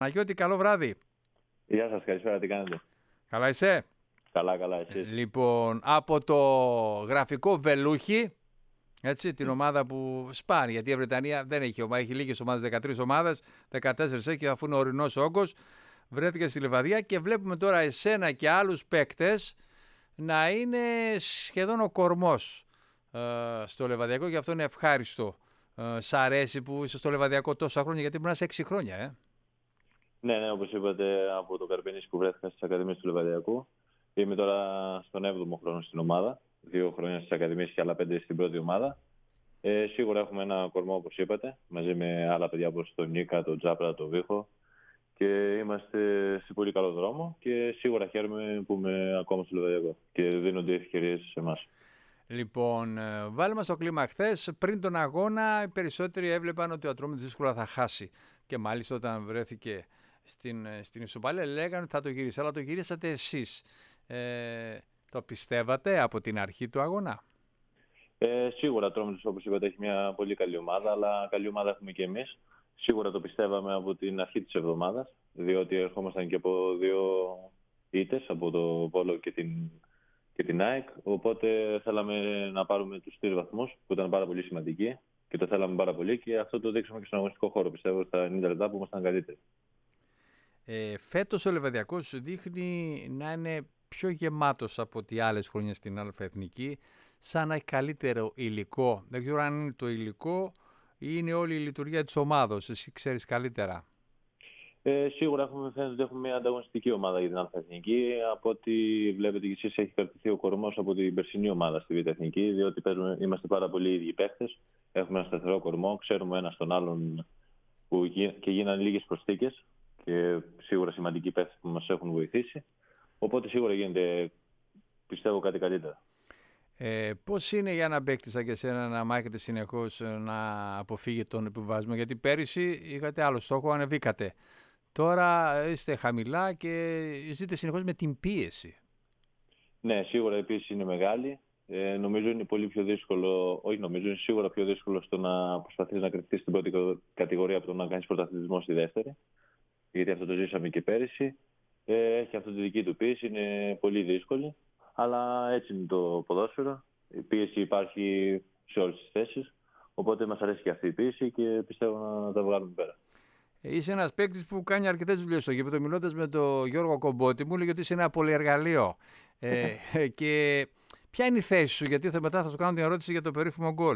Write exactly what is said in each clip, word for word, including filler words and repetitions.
Παναγιώτη, καλό βράδυ. Γεια σας, καλησπέρα, τι κάνετε? Καλά είσαι? Καλά, καλά, εσείς? Λοιπόν, από το γραφικό Βελούχι, έτσι, την ομάδα που σπάνει, γιατί η Βρετανία δεν έχει ομάδα, έχει λίγες ομάδες, δεκατρείς ομάδες, δεκατέσσερις έχει, αφού είναι ορεινός όγκος, βρέθηκε στη Λιβαδιά και βλέπουμε τώρα εσένα και άλλους παίκτες να είναι σχεδόν ο κορμός ε, στο Λιβαδιακό, και αυτό είναι ευχάριστο. Ε, σ' αρέσει που είσαι στο Λιβαδιακό τόσα χρόνια, γιατί μπορεί να είσαι έξι χρόνια, ε? Ναι, ναι, όπως είπατε, από το Καρπενήσι που βρέθηκα στις Ακαδημίες του Λιβαδιακού. Είμαι τώρα στον έβδομο χρόνο στην ομάδα. Δύο χρόνια στις Ακαδημίες και άλλα πέντε στην πρώτη ομάδα. Ε, σίγουρα έχουμε ένα κορμό, όπως είπατε, μαζί με άλλα παιδιά όπως τον Νίκα, τον Τζάπρα, τον Βίχο. Και είμαστε σε πολύ καλό δρόμο και σίγουρα χαίρομαι που είμαι ακόμα στο Λιβαδιακό και δίνονται ευκαιρίες σε εμάς. Λοιπόν, βάλουμε στο κλίμα χθες. Πριν τον αγώνα, οι περισσότεροι έβλεπαν ότι ο Ατρόμητος δύσκολα θα χάσει. Και μάλιστα όταν βρέθηκε στην, στην ισοπαλία, λέγανε ότι θα το γυρίσει. Αλλά το γυρίσατε εσείς. Ε, το πιστεύατε από την αρχή του αγώνα? Ε, σίγουρα ο Ατρόμητος, όπως είπατε, έχει μια πολύ καλή ομάδα, αλλά καλή ομάδα έχουμε και εμείς. Σίγουρα το πιστεύαμε από την αρχή της εβδομάδας, διότι ερχόμασταν και από δύο ήττες, από το Βόλο και την, και την ΑΕΚ. Οπότε θέλαμε να πάρουμε τους τρεις βαθμούς, που ήταν πάρα πολύ σημαντικοί και το θέλαμε πάρα πολύ, και αυτό το δείξαμε και στον αγωνιστικό χώρο. Πιστεύω στα ενενήντα λεπτά που ήμασταν καλύτεροι. Ε, φέτος ο Λιβαδιακός δείχνει να είναι πιο γεμάτος από ό,τι άλλες χρόνια στην ΑΕθνική, σαν να έχει καλύτερο υλικό. Δεν ξέρω αν είναι το υλικό ή είναι όλη η λειτουργία της ομάδος. Εσύ ξέρεις καλύτερα. Ε, σίγουρα έχουμε, φαίνεται ότι έχουμε μια ανταγωνιστική ομάδα για την ΑΕθνική. Από ό,τι βλέπετε και εσείς, έχει κρατηθεί ο κορμός από την περσινή ομάδα στη Β' διότι παίζουμε, είμαστε πάρα πολύ ίδιοι παίχτες. Έχουμε ένα σταθερό κορμό, ξέρουμε ένα τον άλλον που και γίνανε λίγες προσθήκες και σίγουρα σημαντικοί παίχτες που μας έχουν βοηθήσει. Οπότε σίγουρα γίνεται, πιστεύω, κάτι καλύτερα. Ε, πώς είναι για ένα παίκτη σαν και εσένα να μάχεται συνεχώς να αποφύγει τον επιβασμό? Γιατί πέρυσι είχατε άλλο στόχο, ανεβήκατε. Τώρα είστε χαμηλά και ζείτε συνεχώς με την πίεση. Ναι, σίγουρα η πίεση είναι μεγάλη. Ε, νομίζω είναι πολύ πιο δύσκολο, όχι νομίζω, είναι σίγουρα πιο δύσκολο στο να προσπαθείς να κρυφτείς στην πρώτη κατηγορία από το να κάνεις πρωταθλητισμό στη δεύτερη. Γιατί αυτό το ζήσαμε και πέρυσι. Ε, έχει αυτή τη δική του πίεση, είναι πολύ δύσκολη. Αλλά έτσι είναι το ποδόσφαιρο. Η πίεση υπάρχει σε όλες τις θέσεις. Οπότε μας αρέσει και αυτή η πίεση και πιστεύω να τα βγάλουμε πέρα. Είσαι ένας παίκτης που κάνει αρκετές δουλειές στο γήπεδο. Μιλώντας με τον Γιώργο Κομπότη, μου έλεγε ότι είσαι ένα πολυεργαλείο. ε, και ποια είναι η θέση σου? Γιατί θα, μετά θα σου κάνω την ερώτηση για το περίφημο γκολ.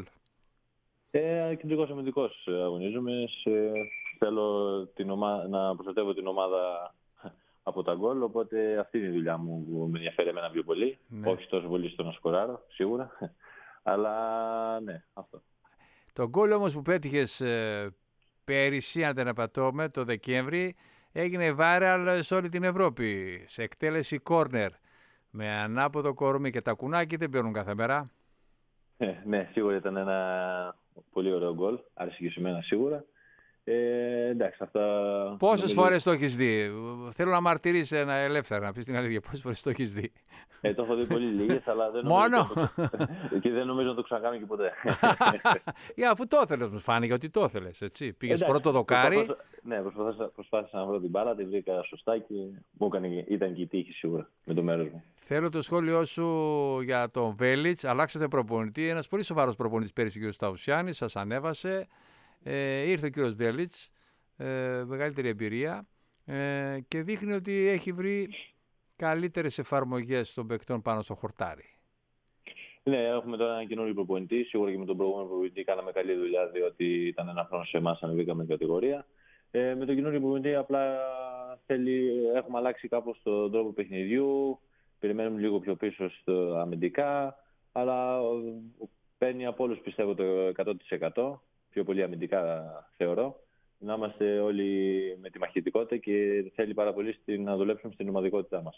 Ε, κεντρικός αμυντικός αγωνίζομαι. Σε, θέλω την ομάδα, να προστατεύω την ομάδα από τα γκολ, οπότε αυτή είναι η δουλειά μου που με ενδιαφέρει εμένα πιο πολύ. Ναι. Όχι τόσο πολύ στο να σκοράρω, σίγουρα. Αλλά ναι, αυτό. Το γκολ όμως που πέτυχες ε, πέρυσι, αν δεν απατώμε, το Δεκέμβρη, έγινε viral σε όλη την Ευρώπη. Σε εκτέλεση corner. Με ανάποδο κορμί και τα κουνάκι δεν παίρνουν κάθε μέρα. Ε, ναι, σίγουρα ήταν ένα πολύ ωραίο γκολ. Άρεσε και σε μένα σίγουρα. Ε, εντάξει, αυτά... Πόσες νομίζω... φορές το έχεις δει? Θέλω να μαρτυρήσεις ένα ελεύθερα, να πεις την αλήθεια. Πόσες φορές το έχεις δει? Ε, το έχω δει πολύ λίγες, αλλά δεν νομίζω... Μόνο? Το... και δεν νομίζω να το ξανακάνω και ποτέ. Για, αφού το ήθελες, μου φάνηκε ότι το ήθελες, έτσι. Πήγες εντάξει, πρώτο δοκάρι. Προσπάθησα... Ναι, προσπάθησα, προσπάθησα να βρω την μπάλα, τη βρήκα σωστά και μου έκανε, ήταν και η τύχη σίγουρα με το μέρος μου. Θέλω το σχόλιο σου για τον Βέλιτς. Αλλάξατε προπονητή. Ένας πολύ σοβαρός προπονητής πέρυσι, ο κ. Σταουσιάννης, σας ανέβασε. Ε, ήρθε ο κύριος Βέλιτς, ε, μεγαλύτερη εμπειρία, ε, και δείχνει ότι έχει βρει καλύτερες εφαρμογές των παικτών πάνω στο χορτάρι. Ναι, έχουμε τώρα έναν καινούριο προπονητή. Σίγουρα και με τον προηγούμενο προπονητή κάναμε καλή δουλειά, διότι ήταν ένα χρόνο σε εμάς, ανεβήκαμε την κατηγορία. Ε, με τον καινούριο προπονητή απλά θέλει, έχουμε αλλάξει κάπως τον τρόπο παιχνιδιού. Περιμένουμε λίγο πιο πίσω στο αμυντικά, αλλά παίρνει από όλους, πιστεύω, το εκατό τοις εκατό. Πιο πολύ αμυντικά θεωρώ. Να είμαστε όλοι με τη μαχητικότητα και θέλει πάρα πολύ στην, να δουλέψουμε στην ομαδικότητά μας.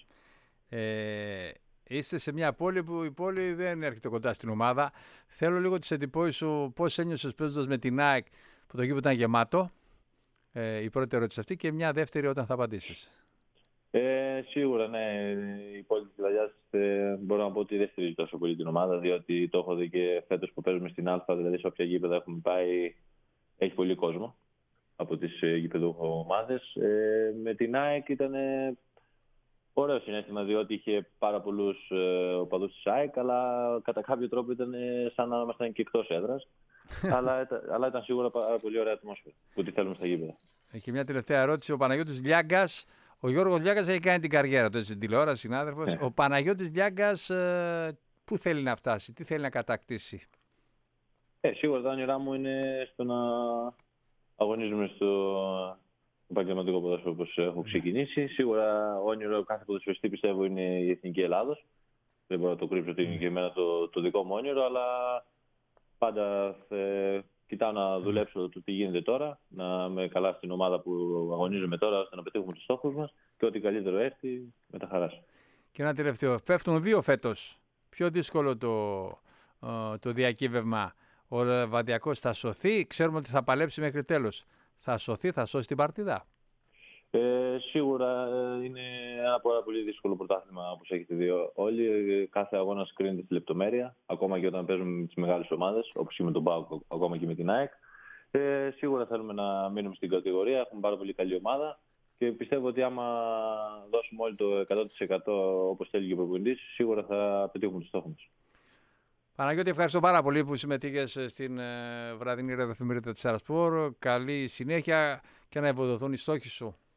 Ε, είστε σε μια πόλη που η πόλη δεν έρχεται κοντά στην ομάδα. Θέλω λίγο τις εντυπώσεις σου, πώς ένιωσες παίζοντας με την ΑΕΚ που το γήπεδο ήταν γεμάτο. Ε, η πρώτη ερώτηση αυτή, και μια δεύτερη όταν θα απαντήσεις. Ε, σίγουρα, ναι. Η πόλη της Λιβαδιάς ε, μπορώ να πω ότι δεν στηρίζει τόσο πολύ την ομάδα, διότι το έχω δει και φέτος που παίζουμε στην Α, δηλαδή σε όποια γήπεδα έχουμε πάει, έχει πολύ κόσμο. από τις γηπεδούχο ομάδες. Ε, με την ΑΕΚ ήταν ωραίο συναίσθημα, διότι είχε πάρα πολλούς ε, οπαδούς της ΑΕΚ, αλλά κατά κάποιο τρόπο ήταν σαν να ήμασταν και εκτός έδρας. αλλά, αλλά ήταν σίγουρα πάρα πολύ ωραία ατμόσφαιρα που τη θέλουμε στα γήπεδα. Έχει μια τελευταία ερώτηση. Ο Παναγιώτης Λιάγκας. Ο Γιώργος Λιάγκας έχει κάνει την καριέρα του στην τηλεόραση, συνάδελφος. Yeah. Ο Παναγιώτης Λιάγκας ε, πού θέλει να φτάσει, τι θέλει να κατακτήσει? Ε, σίγουρα τα όνειρά μου είναι στο να αγωνίζουμε στο επαγγελματικό ποδόσφαιρο όπως έχω ξεκινήσει. Σίγουρα όνειρο κάθε ποδοσφαιριστή πιστεύω είναι η Εθνική Ελλάδος. Δεν μπορώ να το κρύψω ότι είναι και εμένα το, το δικό μου όνειρο, αλλά πάντα ε, κοιτάω να δουλέψω το τι γίνεται τώρα, να είμαι καλά στην ομάδα που αγωνίζουμε τώρα, ώστε να πετύχουμε τους στόχους μας και ό,τι καλύτερο έρθει με τα χαράς. Και ένα τελευταίο. Πέφτουν δύο φέτος. Πιο δύσκολο το, το διακύβευμα. Ο Λεβαδιακός θα σωθεί. Ξέρουμε ότι θα παλέψει μέχρι τέλος. Θα σωθεί, θα σώσει την παρτίδα. Ε, σίγουρα είναι ένα πάρα πολύ δύσκολο πρωτάθλημα, όπως έχετε δει όλοι. Κάθε αγώνας κρίνεται στη λεπτομέρεια, ακόμα και όταν παίζουμε με τις μεγάλες ομάδες, όπως και με τον ΠΑΟΚ, ακόμα και με την ΑΕΚ. Ε, σίγουρα θέλουμε να μείνουμε στην κατηγορία. Έχουμε πάρα πολύ καλή ομάδα και πιστεύω ότι άμα δώσουμε όλοι το εκατό τοις εκατό όπως θέλει και ο προπονητής, σίγουρα θα πετύχουμε τους στόχους μας. Παναγιώτη, ευχαριστώ πάρα πολύ που συμμετείχες στην βραδινή ραδιοεφημερίδα της Άλσπορ. Καλή συνέχεια και να ευοδοθούν οι στόχοι σου.